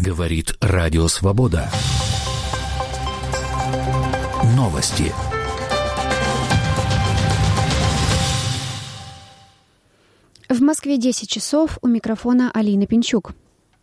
Говорит Радио Свобода. Новости. В Москве 10 часов, у микрофона Алина Пинчук.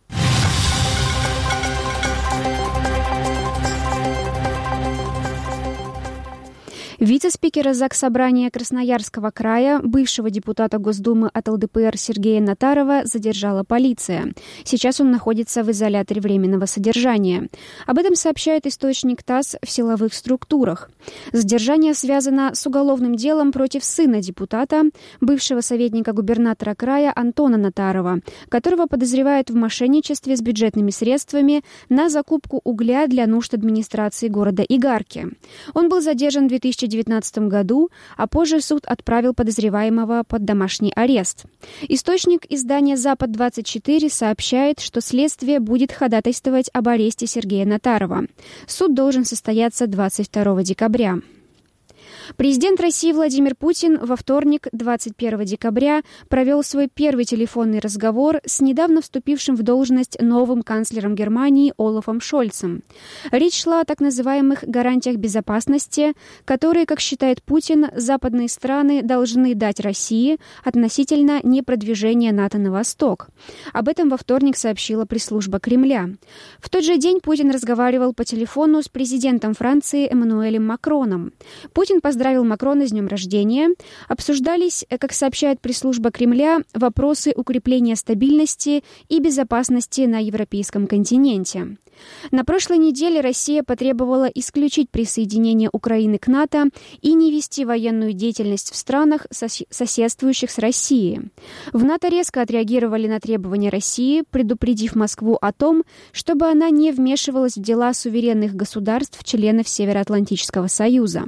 Вице-спикера Заксобрания Красноярского края, бывшего депутата Госдумы от ЛДПР Сергея Натарова задержала полиция. Сейчас он находится в изоляторе временного содержания. Об этом сообщает источник ТАСС в силовых структурах. Задержание связано с уголовным делом против сына депутата, бывшего советника губернатора края Антона Натарова, которого подозревают в мошенничестве с бюджетными средствами на закупку угля для нужд администрации города Игарки. Он был задержан в 2019 году, а позже суд отправил подозреваемого под домашний арест. Источник издания «Запад-24» сообщает, что следствие будет ходатайствовать об аресте Сергея Натарова. Суд должен состояться 22 декабря. Президент России Владимир Путин во вторник, 21 декабря, провел свой первый телефонный разговор с недавно вступившим в должность новым канцлером Германии Олафом Шольцем. Речь шла о так называемых гарантиях безопасности, которые, как считает Путин, западные страны должны дать России относительно непродвижения НАТО на восток. Об этом во вторник сообщила пресс-служба Кремля. В тот же день Путин разговаривал по телефону с президентом Франции Эммануэлем Макроном. Путин поздравил Макрона с днем рождения. Обсуждались, как сообщает пресс-служба Кремля, вопросы укрепления стабильности и безопасности на европейском континенте. На прошлой неделе Россия потребовала исключить присоединение Украины к НАТО и не вести военную деятельность в странах, соседствующих с Россией. В НАТО резко отреагировали на требования России, предупредив Москву о том, чтобы она не вмешивалась в дела суверенных государств-членов Североатлантического союза.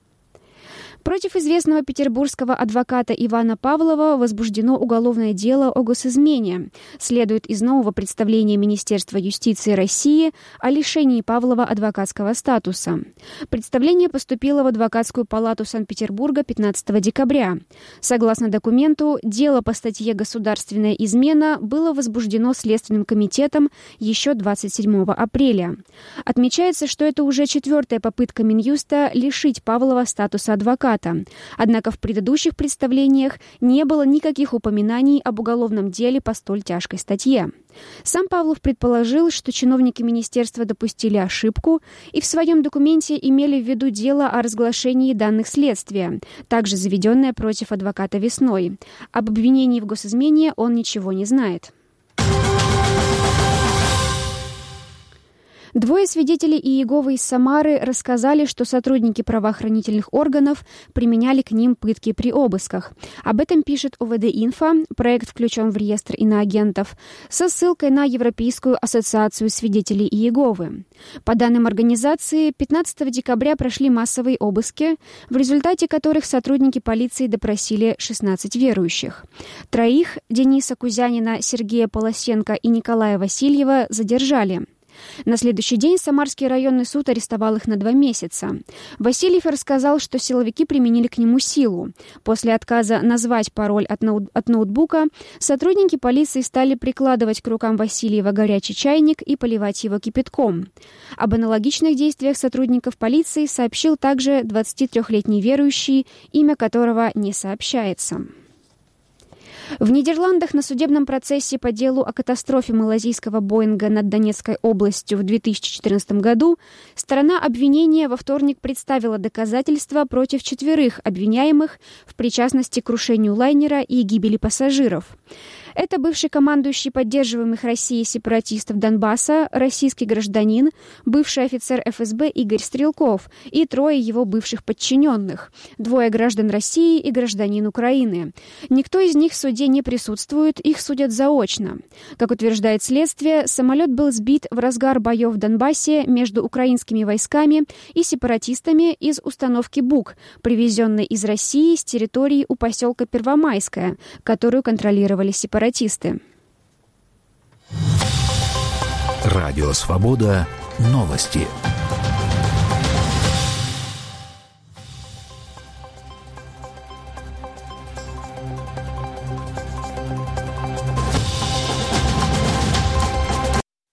Против известного петербургского адвоката Ивана Павлова возбуждено уголовное дело о госизмене, следует из нового представления Министерства юстиции России о лишении Павлова адвокатского статуса. Представление поступило в Адвокатскую палату Санкт-Петербурга 15 декабря. Согласно документу, дело по статье «Государственная измена» было возбуждено Следственным комитетом еще 27 апреля. Отмечается, что это уже четвертая попытка Минюста лишить Павлова статуса адвоката. Однако в предыдущих представлениях не было никаких упоминаний об уголовном деле по столь тяжкой статье. Сам Павлов предположил, что чиновники министерства допустили ошибку и в своем документе имели в виду дело о разглашении данных следствия, также заведенное против адвоката весной. Об обвинении в госизмене он ничего не знает. Двое свидетелей Иеговы из Самары рассказали, что сотрудники правоохранительных органов применяли к ним пытки при обысках. Об этом пишет ОВД-Инфо, проект включен в реестр иноагентов, со ссылкой на Европейскую ассоциацию свидетелей Иеговы. По данным организации, 15 декабря прошли массовые обыски, в результате которых сотрудники полиции допросили 16 верующих. Троих, Дениса Кузянина, Сергея Полосенко и Николая Васильева, задержали. На следующий день Самарский районный суд арестовал их на 2 месяца. Васильев рассказал, что силовики применили к нему силу. После отказа назвать пароль от ноутбука сотрудники полиции стали прикладывать к рукам Васильева горячий чайник и поливать его кипятком. Об аналогичных действиях сотрудников полиции сообщил также 23-летний верующий, имя которого не сообщается. В Нидерландах на судебном процессе по делу о катастрофе малазийского Боинга над Донецкой областью в 2014 году сторона обвинения во вторник представила доказательства против 4 обвиняемых в причастности к крушению лайнера и гибели пассажиров. Это бывший командующий поддерживаемых Россией сепаратистов Донбасса, российский гражданин, бывший офицер ФСБ Игорь Стрелков и 3 его бывших подчиненных, 2 граждан России и гражданин Украины. Никто из них в суде не присутствует, их судят заочно. Как утверждает следствие, самолет был сбит в разгар боев в Донбассе между украинскими войсками и сепаратистами из установки БУК, привезенной из России с территории у поселка Первомайское, которую контролировали сепаратисты. Радио Свобода. Новости.